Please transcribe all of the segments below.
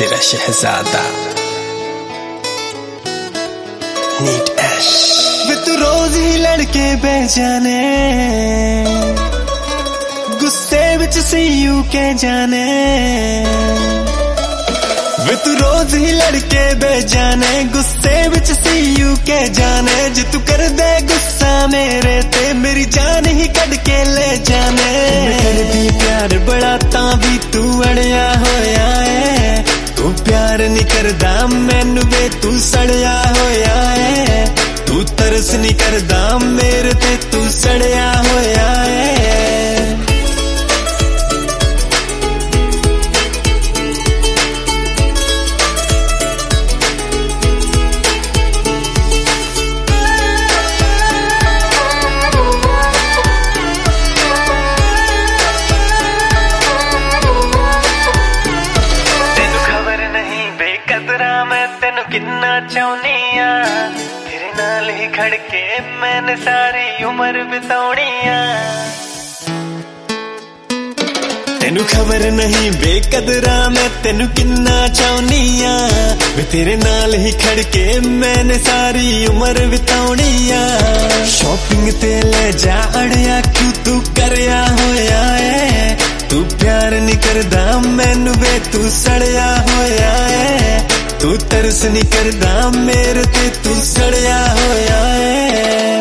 तेरा शहजादा नीट ऐश। वे तू रोज ही लड़के बेजाने, गुस्से विच सी यू के जाने। वे तू रोज ही लड़के बेजाने, गुस्से विच सी यू के जाने। जे तू कर दे गुस्सा मेरे ते, मेरी जान ही कट के ले जाने। कर भी प्यार बड़ा ता भी तू अड़िया होया है। तू प्यार नहीं करदा मैनू वे तू सड़िया होया है। तू तरस नहीं करदा मेरे ते तू सड़िया होया है। मैं तेनू किन्ना चाहनी आ, तेरे नाल ही खड़के मैंने सारी उम्र बिताउनी आ। तेनू खबर नहीं बेकदरा मैं तेनू किन्ना चाहनी आ, वे तेरे नाल ही खड़के मैंने सारी उम्र बिताउनी आ। शॉपिंग ते ले जा अड़िया क्यों तू करया होया है। तू प्यार नहीं करदा मैनू वे तू सड़िया होया है। तू तरस नहीं करदा मेरे ते तू सड़िया होया है।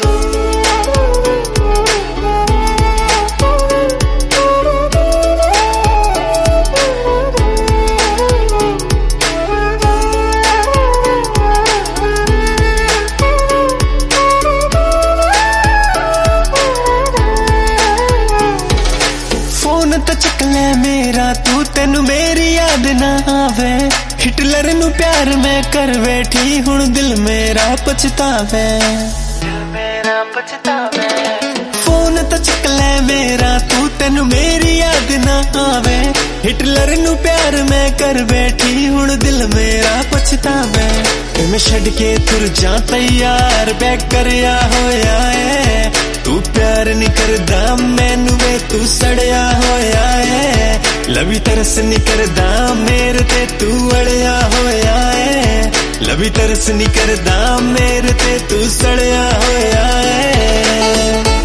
फोन तो चक ले मेरा तू, तेनू मेरी याद ना आवे। हिटलर नू प्यार मैं कर बैठी हुण दिल मेरा पछतावे। मेरा पछतावे। फोन तो चक ले मेरा तू, तेनू मेरी याद ना आवे। हिटलर नू प्यार मैं कर बैठी हुण दिल मेरा पछतावे। मैं छड़ के तुर जा तैयार बैक करया होया है। तू प्यार नहीं करदा मैनू वे तू सड़िया होया है। लवी तरस नहीं करदा मेरे ते तू अड़िया होया है। लवी तरस नहीं करदा मेरे ते तू सड़िया होया है।